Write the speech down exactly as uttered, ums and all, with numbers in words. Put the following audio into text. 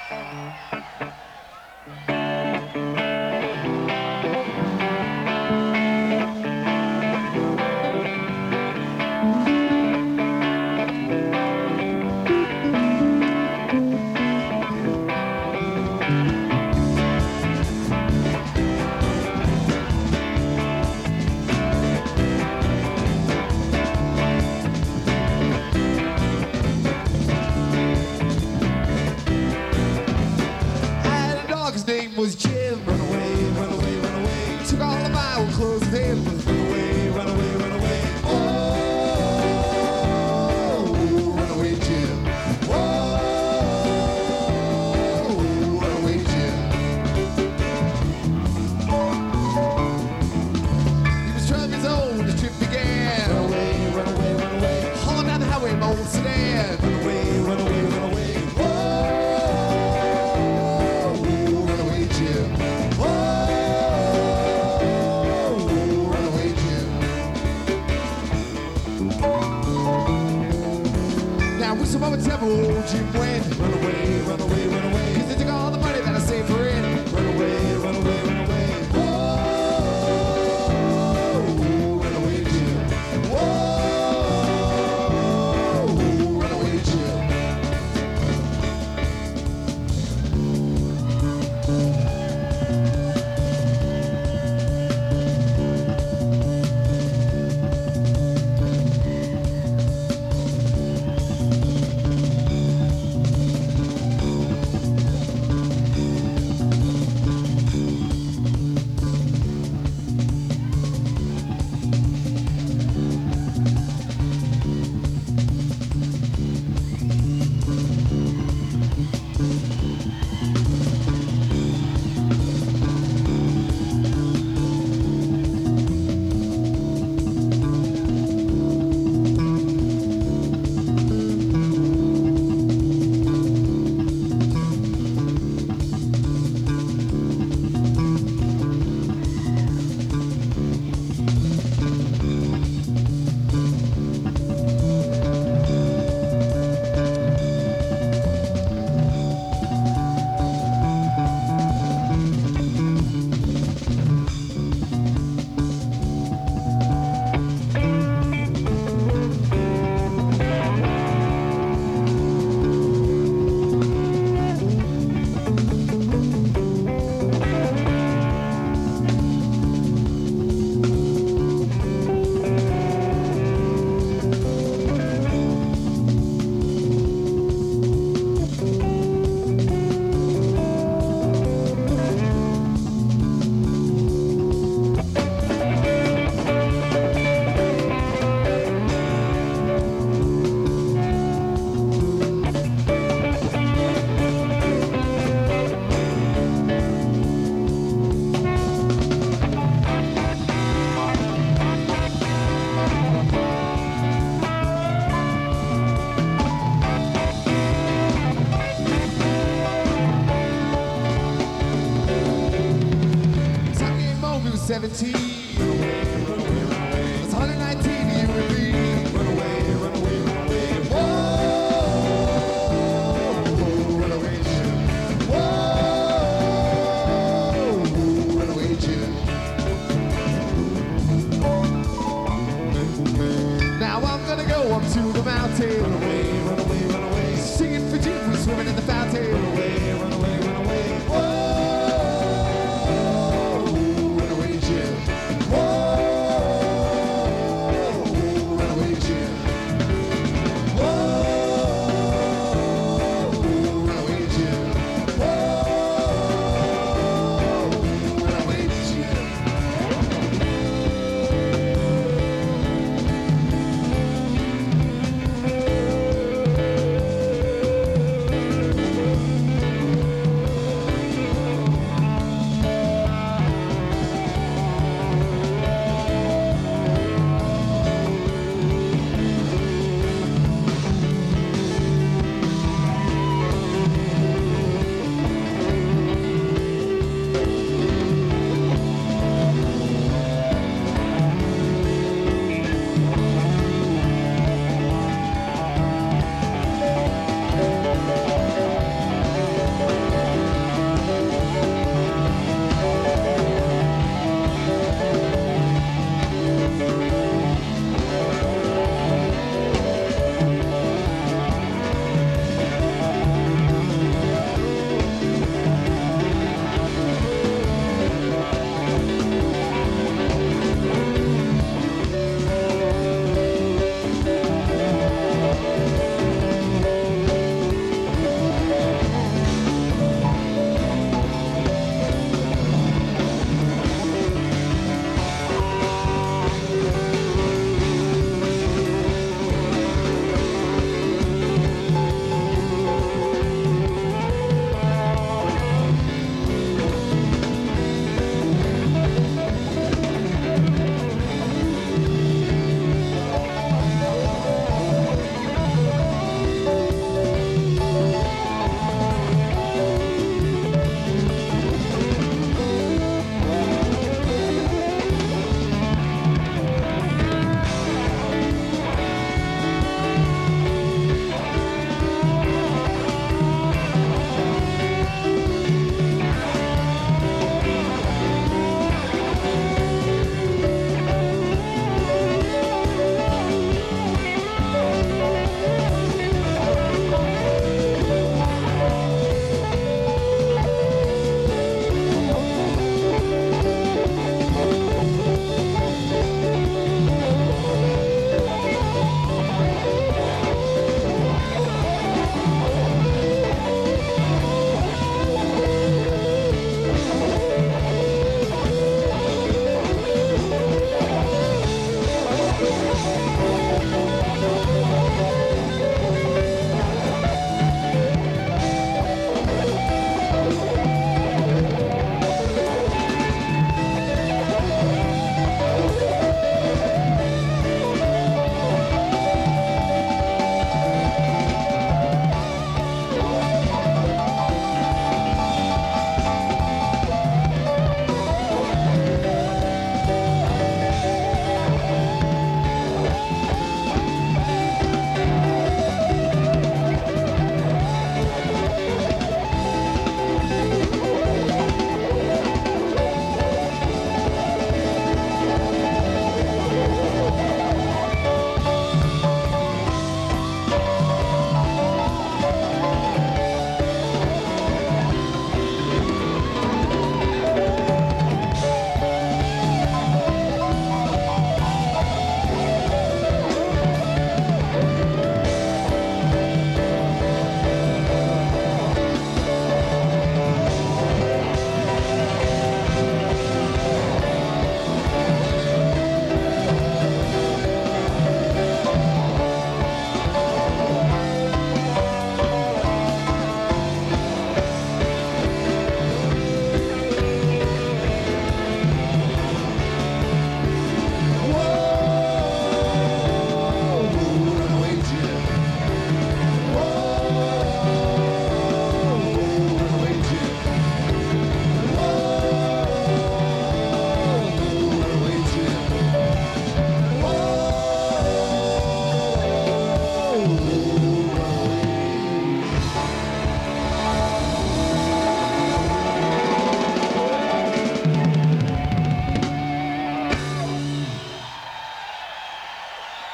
His name was Jim. Run away, run away, run away. Took all of my old clothes with him. Run away, run away, run away. Oh, run away, Jim. Oh, run away, Jim. He was twelve years old when the trip began. Run away, run away, run away. Hauling down the highway in my old sedan. Run away, run away, run away. Some moments ever old Jim went. Run away, run away, run away. Cause they took all the money that I saved for it. Run away, run away, run away. Whoa, run away, Jim. Whoa, run away, Jim. seventeen. It's one hundred nineteen, you and me. Run away, run away, run away. Whoa, run away, Jim. Whoa, run away, Jim. Now I'm gonna go up to the mountain. Run away, run away, run away. Singing for Jim, we're swimming in the fountain. Run away.